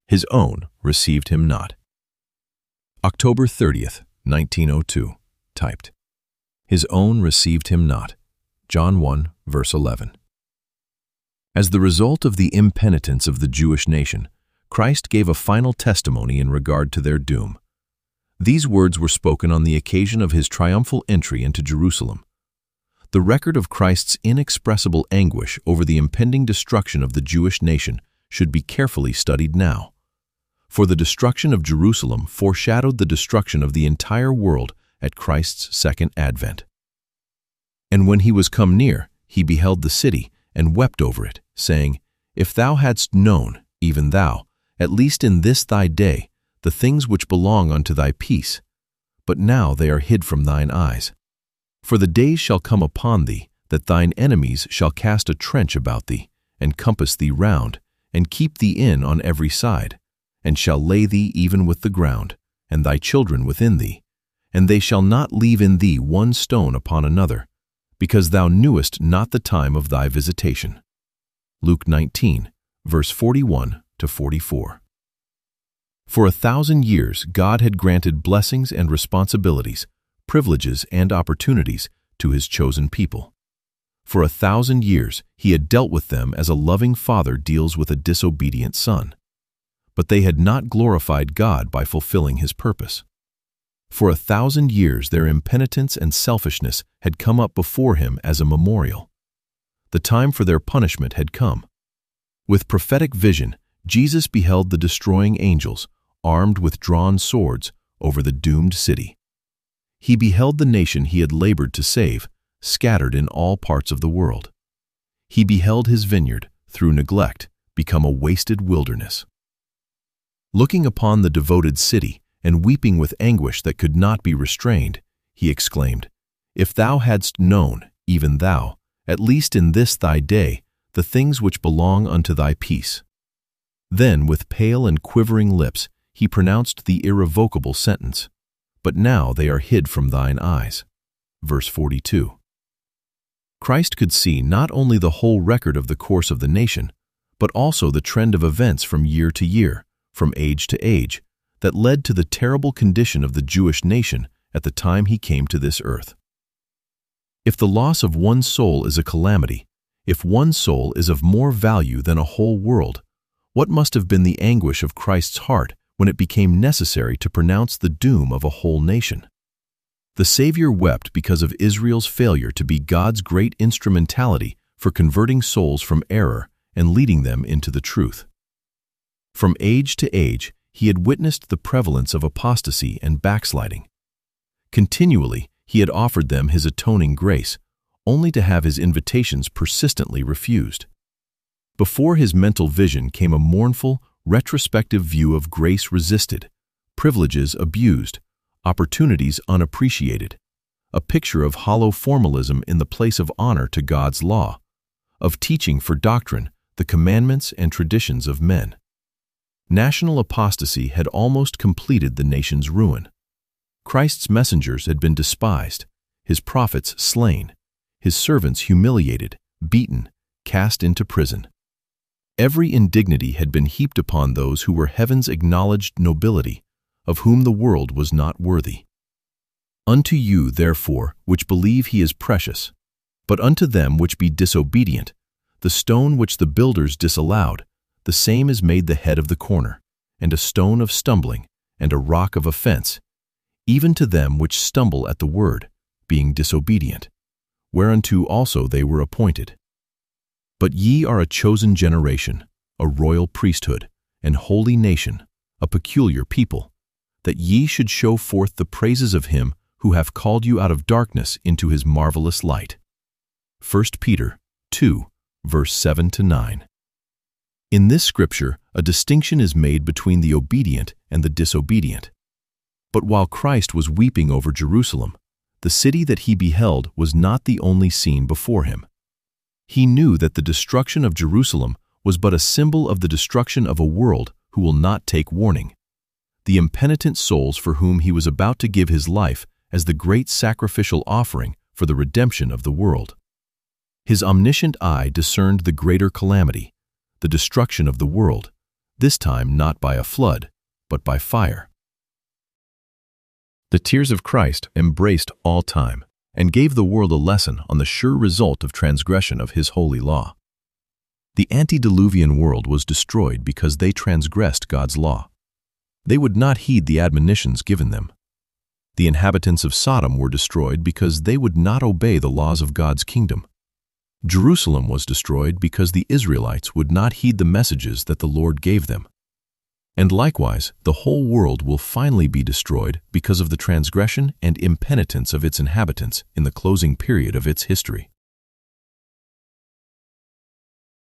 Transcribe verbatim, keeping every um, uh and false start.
His own received him not. October thirtieth, nineteen oh two, typed. His own received him not. John one, verse eleven. As the result of the impenitence of the Jewish nation, Christ gave a final testimony in regard to their doom. These words were spoken on the occasion of his triumphal entry into Jerusalem. The record of Christ's inexpressible anguish over the impending destruction of the Jewish nation should be carefully studied now. For the destruction of Jerusalem foreshadowed the destruction of the entire world at Christ's second advent. And when he was come near, he beheld the city, and wept over it, saying, If thou hadst known, even thou, at least in this thy day, the things which belong unto thy peace, but now they are hid from thine eyes. For the days shall come upon thee, that thine enemies shall cast a trench about thee, and compass thee round, and keep thee in on every side, and shall lay thee even with the ground, and thy children within thee, and they shall not leave in thee one stone upon another, because thou knewest not the time of thy visitation. Luke nineteen, verse forty-one to forty-four. For a thousand years God had granted blessings and responsibilities, privileges and opportunities to his chosen people. For a thousand years he had dealt with them as a loving father deals with a disobedient son. But they had not glorified God by fulfilling his purpose. For a thousand years their impenitence and selfishness had come up before him as a memorial. The time for their punishment had come. With prophetic vision, Jesus beheld the destroying angels, armed with drawn swords, over the doomed city. He beheld the nation he had labored to save, scattered in all parts of the world. He beheld his vineyard, through neglect, become a wasted wilderness. Looking upon the devoted city, and weeping with anguish that could not be restrained, he exclaimed, If thou hadst known, even thou, at least in this thy day, the things which belong unto thy peace. Then, with pale and quivering lips, he pronounced the irrevocable sentence, But now they are hid from thine eyes. Verse forty-two. Christ could see not only the whole record of the course of the nation, but also the trend of events from year to year, from age to age, that led to the terrible condition of the Jewish nation at the time he came to this earth. If the loss of one soul is a calamity, if one soul is of more value than a whole world, what must have been the anguish of Christ's heart when it became necessary to pronounce the doom of a whole nation? The Savior wept because of Israel's failure to be God's great instrumentality for converting souls from error and leading them into the truth. From age to age, he had witnessed the prevalence of apostasy and backsliding. Continually, he had offered them his atoning grace, only to have his invitations persistently refused. Before his mental vision came a mournful, retrospective view of grace resisted, privileges abused, opportunities unappreciated, a picture of hollow formalism in the place of honor to God's law, of teaching for doctrine the commandments and traditions of men. National apostasy had almost completed the nation's ruin. Christ's messengers had been despised, his prophets slain, his servants humiliated, beaten, cast into prison. Every indignity had been heaped upon those who were heaven's acknowledged nobility, of whom the world was not worthy. Unto you, therefore, which believe he is precious, but unto them which be disobedient, the stone which the builders disallowed, the same is made the head of the corner, and a stone of stumbling, and a rock of offense, even to them which stumble at the word, being disobedient, whereunto also they were appointed. But ye are a chosen generation, a royal priesthood, an holy nation, a peculiar people, that ye should show forth the praises of him who hath called you out of darkness into his marvelous light. First Peter two, verse seven to nine. In this scripture, a distinction is made between the obedient and the disobedient. But while Christ was weeping over Jerusalem, the city that he beheld was not the only scene before him. He knew that the destruction of Jerusalem was but a symbol of the destruction of a world who will not take warning, the impenitent souls for whom he was about to give his life as the great sacrificial offering for the redemption of the world. His omniscient eye discerned the greater calamity, the destruction of the world, this time not by a flood, but by fire. The tears of Christ embraced all time and gave the world a lesson on the sure result of transgression of His holy law. The antediluvian world was destroyed because they transgressed God's law. They would not heed the admonitions given them. The inhabitants of Sodom were destroyed because they would not obey the laws of God's kingdom. Jerusalem was destroyed because the Israelites would not heed the messages that the Lord gave them. And likewise, the whole world will finally be destroyed because of the transgression and impenitence of its inhabitants in the closing period of its history.